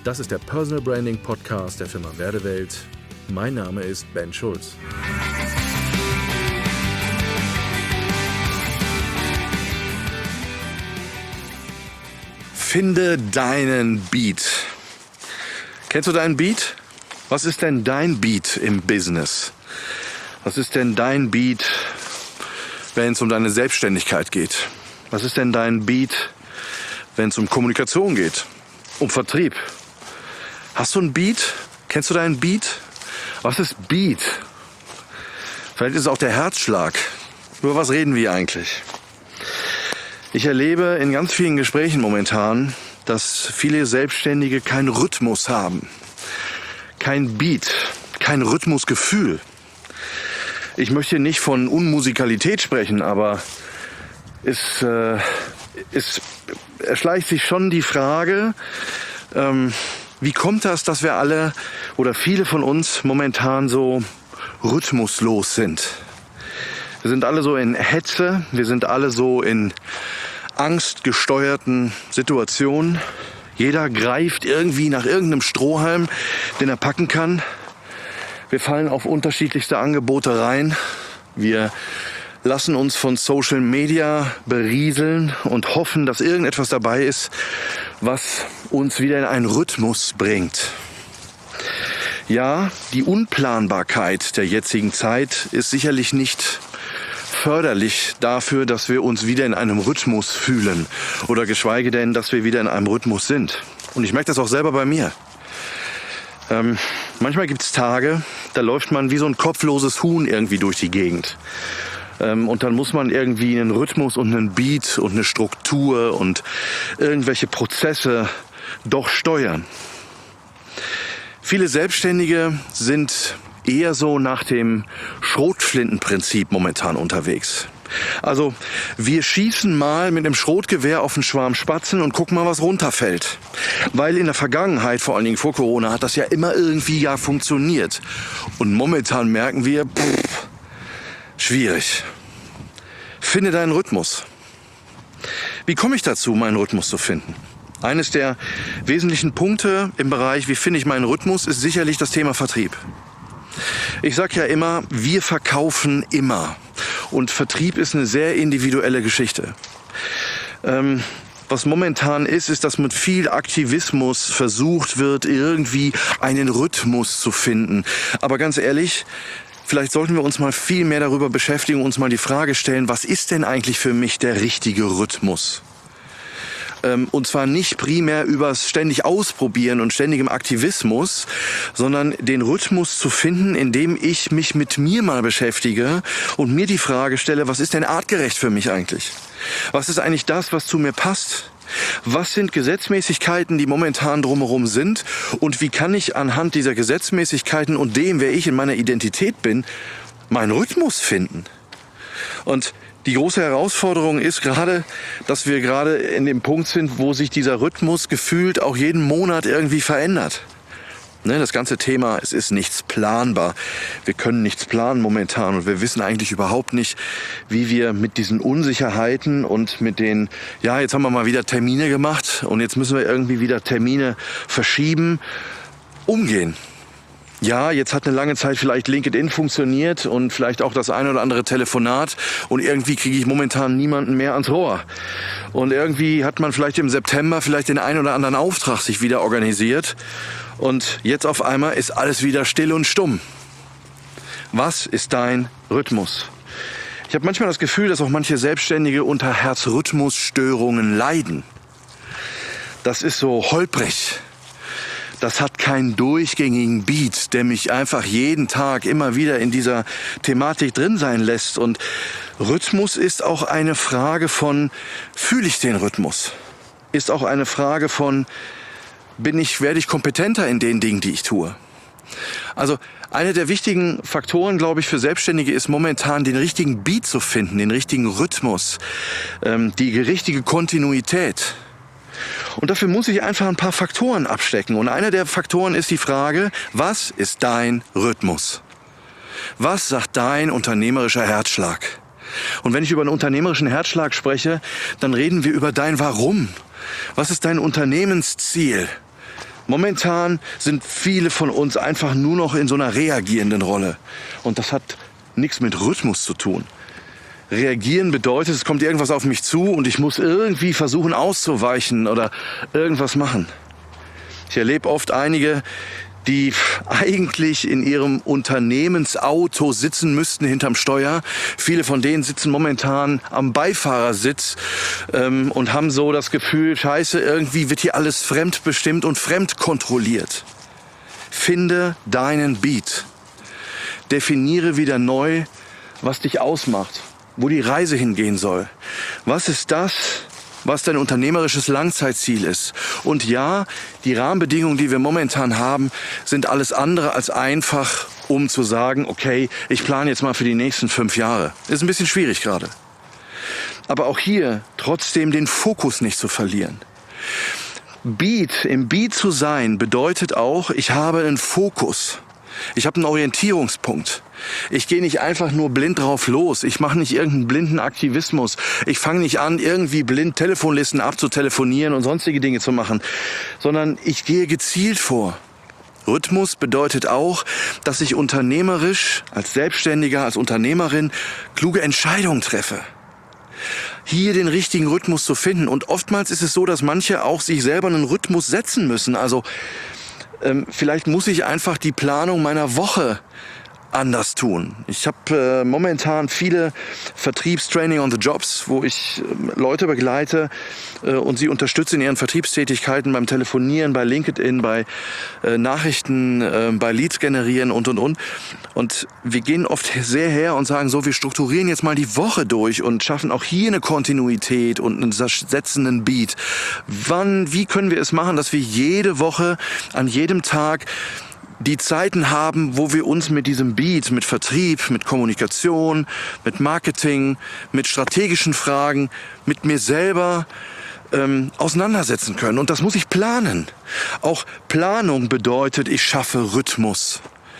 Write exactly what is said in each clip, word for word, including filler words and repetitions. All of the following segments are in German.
Das ist der Personal Branding Podcast der Firma Werdewelt. Mein Name ist Ben Schulz. Finde deinen Beat. Kennst du deinen Beat? Was ist denn dein Beat im Business? Was ist denn dein Beat, wenn es um deine Selbstständigkeit geht? Was ist denn dein Beat, wenn es um Kommunikation geht? Um Vertrieb? Hast du einen Beat? Kennst du deinen Beat? Was ist Beat? Vielleicht ist es auch der Herzschlag. Über was reden wir eigentlich? Ich erlebe in ganz vielen Gesprächen momentan, dass viele Selbstständige keinen Rhythmus haben. Kein Beat, kein Rhythmusgefühl. Ich möchte nicht von Unmusikalität sprechen, aber es, äh, es erschleicht sich schon die Frage, ähm, wie kommt das, dass wir alle oder viele von uns momentan so rhythmuslos sind? Wir sind alle so in Hetze, wir sind alle so in angstgesteuerten Situationen. Jeder greift irgendwie nach irgendeinem Strohhalm, den er packen kann. Wir fallen auf unterschiedlichste Angebote rein. Wir lassen uns von Social Media berieseln und hoffen, dass irgendetwas dabei ist, was uns wieder in einen Rhythmus bringt. Ja, die Unplanbarkeit der jetzigen Zeit ist sicherlich nicht förderlich dafür, dass wir uns wieder in einem Rhythmus fühlen oder geschweige denn, dass wir wieder in einem Rhythmus sind. Und ich merke das auch selber bei mir. Ähm, manchmal gibt es Tage, da läuft man wie so ein kopfloses Huhn irgendwie durch die Gegend. Ähm, und dann muss man irgendwie einen Rhythmus und einen Beat und eine Struktur und irgendwelche Prozesse doch steuern. Viele Selbstständige sind eher so nach dem Schrotflintenprinzip momentan unterwegs. Also wir schießen mal mit einem Schrotgewehr auf einen Schwarm Spatzen und gucken mal, was runterfällt. Weil in der Vergangenheit, vor allen Dingen vor Corona, hat das ja immer irgendwie ja funktioniert. Und momentan merken wir, pff, schwierig. Finde deinen Rhythmus. Wie komme ich dazu, meinen Rhythmus zu finden? Eines der wesentlichen Punkte im Bereich, wie finde ich meinen Rhythmus, ist sicherlich das Thema Vertrieb. Ich sage ja immer, wir verkaufen immer. Und Vertrieb ist eine sehr individuelle Geschichte. Ähm, was momentan ist, ist, dass mit viel Aktivismus versucht wird, irgendwie einen Rhythmus zu finden. Aber ganz ehrlich, vielleicht sollten wir uns mal viel mehr darüber beschäftigen und uns mal die Frage stellen, was ist denn eigentlich für mich der richtige Rhythmus? Und zwar nicht primär übers ständig Ausprobieren und ständigem Aktivismus, sondern den Rhythmus zu finden, indem ich mich mit mir mal beschäftige und mir die Frage stelle, was ist denn artgerecht für mich eigentlich? Was ist eigentlich das, was zu mir passt? Was sind Gesetzmäßigkeiten, die momentan drumherum sind? Und wie kann ich anhand dieser Gesetzmäßigkeiten und dem, wer ich in meiner Identität bin, meinen Rhythmus finden? Und die große Herausforderung ist gerade, dass wir gerade in dem Punkt sind, wo sich dieser Rhythmus gefühlt auch jeden Monat irgendwie verändert. Ne, das ganze Thema, es ist nichts planbar. Wir können nichts planen momentan und wir wissen eigentlich überhaupt nicht, wie wir mit diesen Unsicherheiten und mit den, ja, jetzt haben wir mal wieder Termine gemacht und jetzt müssen wir irgendwie wieder Termine verschieben, umgehen. Ja, jetzt hat eine lange Zeit vielleicht LinkedIn funktioniert und vielleicht auch das ein oder andere Telefonat und irgendwie kriege ich momentan niemanden mehr ans Rohr. Und irgendwie hat man vielleicht im September vielleicht den ein oder anderen Auftrag sich wieder organisiert und jetzt auf einmal ist alles wieder still und stumm. Was ist dein Rhythmus? Ich habe manchmal das Gefühl, dass auch manche Selbstständige unter Herzrhythmusstörungen leiden. Das ist so holprig. Das hat keinen durchgängigen Beat, der mich einfach jeden Tag immer wieder in dieser Thematik drin sein lässt. Und Rhythmus ist auch eine Frage von, fühle ich den Rhythmus? Ist auch eine Frage von, bin ich, werde ich kompetenter in den Dingen, die ich tue? Also einer der wichtigen Faktoren, glaube ich, für Selbstständige ist momentan den richtigen Beat zu finden, den richtigen Rhythmus, ähm, die richtige Kontinuität. Und dafür muss ich einfach ein paar Faktoren abstecken. Und einer der Faktoren ist die Frage, was ist dein Rhythmus? Was sagt dein unternehmerischer Herzschlag? Und wenn ich über einen unternehmerischen Herzschlag spreche, dann reden wir über dein Warum. Was ist dein Unternehmensziel? Momentan sind viele von uns einfach nur noch in so einer reagierenden Rolle. Und das hat nichts mit Rhythmus zu tun. Reagieren bedeutet, es kommt irgendwas auf mich zu und ich muss irgendwie versuchen auszuweichen oder irgendwas machen. Ich erlebe oft einige, die eigentlich in ihrem Unternehmensauto sitzen müssten hinterm Steuer. Viele von denen sitzen momentan am Beifahrersitz ähm, und haben so das Gefühl, scheiße, irgendwie wird hier alles fremdbestimmt und fremdkontrolliert. Finde deinen Beat. Definiere wieder neu, was dich ausmacht, wo die Reise hingehen soll. Was ist das, was dein unternehmerisches Langzeitziel ist? Und ja, die Rahmenbedingungen, die wir momentan haben, sind alles andere als einfach, um zu sagen, okay, ich plane jetzt mal für die nächsten fünf Jahre. Ist ein bisschen schwierig gerade. Aber auch hier trotzdem den Fokus nicht zu verlieren. Beat, im Beat zu sein, bedeutet auch, ich habe einen Fokus. Ich habe einen Orientierungspunkt. Ich gehe nicht einfach nur blind drauf los. Ich mache nicht irgendeinen blinden Aktivismus. Ich fange nicht an, irgendwie blind Telefonlisten abzutelefonieren und sonstige Dinge zu machen, sondern ich gehe gezielt vor. Rhythmus bedeutet auch, dass ich unternehmerisch, als Selbstständiger, als Unternehmerin kluge Entscheidungen treffe. Hier den richtigen Rhythmus zu finden. Und oftmals ist es so, dass manche auch sich selber einen Rhythmus setzen müssen. Also ähm, vielleicht muss ich einfach die Planung meiner Woche anders tun. Ich habe äh, momentan viele Vertriebstraining on the Jobs, wo ich äh, Leute begleite äh, und sie unterstütze in ihren Vertriebstätigkeiten beim Telefonieren, bei LinkedIn, bei äh, Nachrichten, äh, bei Leads generieren und, und, und. Und wir gehen oft sehr her und sagen so, wir strukturieren jetzt mal die Woche durch und schaffen auch hier eine Kontinuität und einen setzenden Beat. Wann, wie können wir es machen, dass wir jede Woche, an jedem Tag die Zeiten haben, wo wir uns mit diesem Beat, mit Vertrieb, mit Kommunikation, mit Marketing, mit strategischen Fragen, mit mir selber ähm, auseinandersetzen können. Und das muss ich planen. Auch Planung bedeutet, ich schaffe Rhythmus.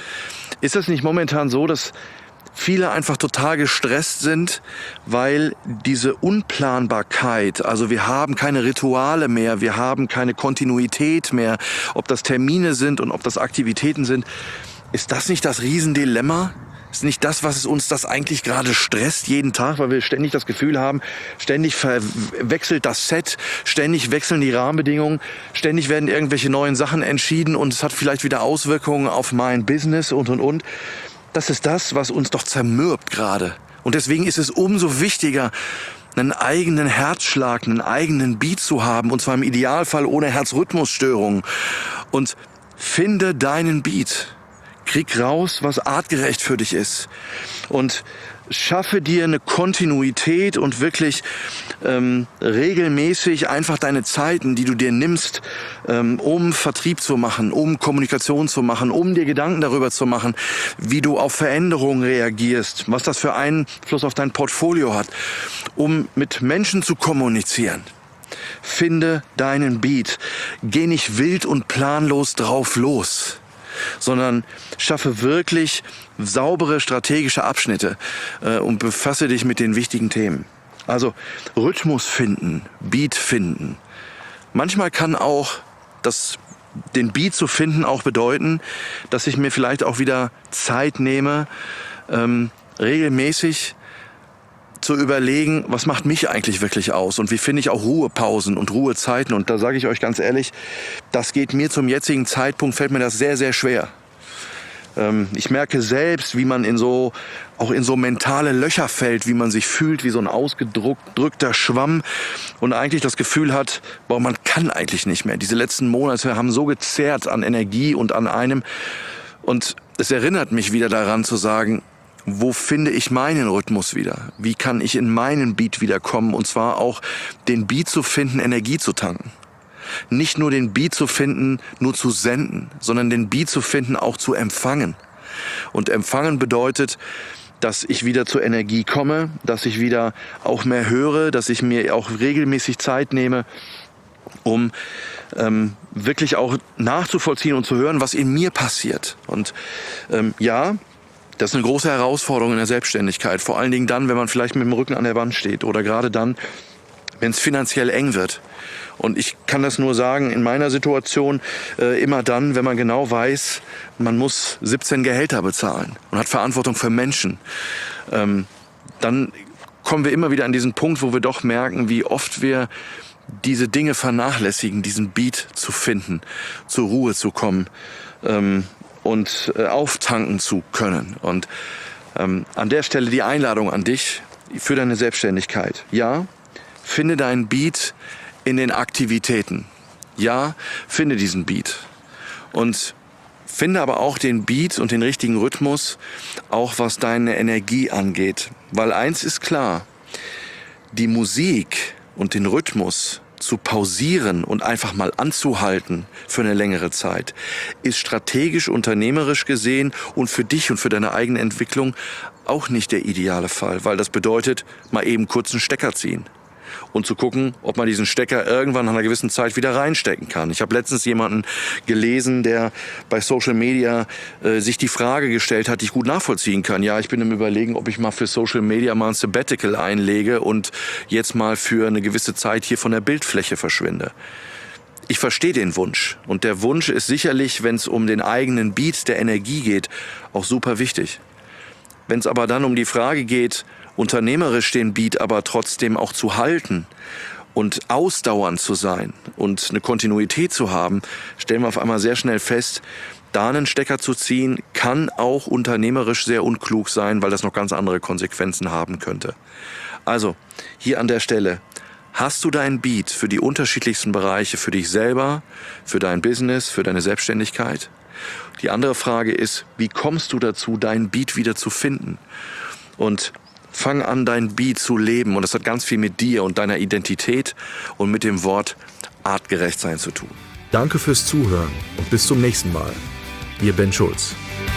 Ist es nicht momentan so, dass viele einfach total gestresst sind, weil diese Unplanbarkeit, also wir haben keine Rituale mehr, wir haben keine Kontinuität mehr, ob das Termine sind und ob das Aktivitäten sind. Ist das nicht das Riesendilemma? Ist nicht das, was uns das eigentlich gerade stresst jeden Tag, weil wir ständig das Gefühl haben, ständig wechselt das Set, ständig wechseln die Rahmenbedingungen, ständig werden irgendwelche neuen Sachen entschieden und es hat vielleicht wieder Auswirkungen auf mein Business und, und, und. Das ist das, was uns doch zermürbt gerade. Und deswegen ist es umso wichtiger, einen eigenen Herzschlag, einen eigenen Beat zu haben. Und zwar im Idealfall ohne Herzrhythmusstörungen. Und finde deinen Beat. Krieg raus, was artgerecht für dich ist. Und schaffe dir eine Kontinuität und wirklich ähm, regelmäßig einfach deine Zeiten, die du dir nimmst, ähm, um Vertrieb zu machen, um Kommunikation zu machen, um dir Gedanken darüber zu machen, wie du auf Veränderungen reagierst, was das für Einfluss auf dein Portfolio hat, um mit Menschen zu kommunizieren. Finde deinen Beat. Geh nicht wild und planlos drauf los, sondern schaffe wirklich saubere strategische Abschnitte äh, und befasse dich mit den wichtigen Themen. Also Rhythmus finden, Beat finden. Manchmal kann auch das, den Beat zu finden auch bedeuten, dass ich mir vielleicht auch wieder Zeit nehme, ähm, regelmäßig zu überlegen, was macht mich eigentlich wirklich aus und wie finde ich auch Ruhepausen und Ruhezeiten. Und da sage ich euch ganz ehrlich, das geht mir zum jetzigen Zeitpunkt, fällt mir das sehr, sehr schwer. Ähm, ich merke selbst, wie man in so, auch in so mentale Löcher fällt, wie man sich fühlt, wie so ein ausgedrückter Schwamm und eigentlich das Gefühl hat, boah, man kann eigentlich nicht mehr. Diese letzten Monate haben so gezerrt an Energie und an einem. Und es erinnert mich wieder daran zu sagen, wo finde ich meinen Rhythmus wieder? Wie kann ich in meinen Beat wiederkommen? Und zwar auch den Beat zu finden, Energie zu tanken. Nicht nur den Beat zu finden, nur zu senden, sondern den Beat zu finden, auch zu empfangen. Und empfangen bedeutet, dass ich wieder zur Energie komme, dass ich wieder auch mehr höre, dass ich mir auch regelmäßig Zeit nehme, um ähm, wirklich auch nachzuvollziehen und zu hören, was in mir passiert. Und ähm, ja, das ist eine große Herausforderung in der Selbstständigkeit. Vor allen Dingen dann, wenn man vielleicht mit dem Rücken an der Wand steht oder gerade dann, wenn es finanziell eng wird. Und ich kann das nur sagen, in meiner Situation äh, immer dann, wenn man genau weiß, man muss siebzehn Gehälter bezahlen und hat Verantwortung für Menschen. Ähm, dann kommen wir immer wieder an diesen Punkt, wo wir doch merken, wie oft wir diese Dinge vernachlässigen, diesen Beat zu finden, zur Ruhe zu kommen ähm, und äh, auftanken zu können. Und ähm, an der Stelle die Einladung an dich für deine Selbstständigkeit. Ja, finde deinen Beat in den Aktivitäten. Ja, finde diesen Beat. Und finde aber auch den Beat und den richtigen Rhythmus, auch was deine Energie angeht. Weil eins ist klar, die Musik und den Rhythmus zu pausieren und einfach mal anzuhalten für eine längere Zeit, ist strategisch, unternehmerisch gesehen und für dich und für deine eigene Entwicklung auch nicht der ideale Fall. Weil das bedeutet, mal eben kurz einen Stecker ziehen. Und zu gucken, ob man diesen Stecker irgendwann nach einer gewissen Zeit wieder reinstecken kann. Ich habe letztens jemanden gelesen, der bei Social Media äh, sich die Frage gestellt hat, die ich gut nachvollziehen kann. Ja, ich bin im Überlegen, ob ich mal für Social Media mal ein Sabbatical einlege und jetzt mal für eine gewisse Zeit hier von der Bildfläche verschwinde. Ich verstehe den Wunsch. Und der Wunsch ist sicherlich, wenn es um den eigenen Beat der Energie geht, auch super wichtig. Wenn es aber dann um die Frage geht, unternehmerisch den Beat aber trotzdem auch zu halten und ausdauernd zu sein und eine Kontinuität zu haben, stellen wir auf einmal sehr schnell fest, da einen Stecker zu ziehen, kann auch unternehmerisch sehr unklug sein, weil das noch ganz andere Konsequenzen haben könnte. Also, hier an der Stelle, hast du deinen Beat für die unterschiedlichsten Bereiche, für dich selber, für dein Business, für deine Selbstständigkeit? Die andere Frage ist, wie kommst du dazu, deinen Beat wieder zu finden? Und fang an, dein Beat zu leben. Und das hat ganz viel mit dir und deiner Identität und mit dem Wort artgerecht sein zu tun. Danke fürs Zuhören und bis zum nächsten Mal. Ihr Ben Schulz.